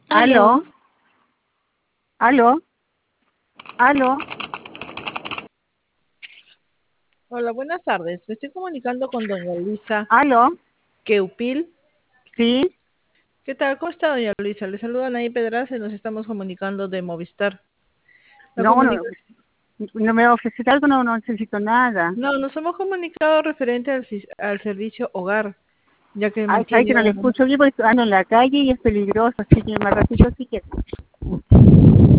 Aló, Aló, aló, aló, hola, buenas tardes. Me estoy comunicando con doña Luisa aló, Queupil. sí, ¿Qué tal? ¿Cómo está, doña Luisa? Le saluda Nay Pedraza y nos estamos comunicando de Movistar. La no, no, comunica- no me ofreces algo, no, no necesito nada. No, nos hemos comunicado referente al servicio hogar, ya que Ay, sabes mantiene que no le un... escucho bien porque ando en la calle y es peligroso, así que más ratito sí que...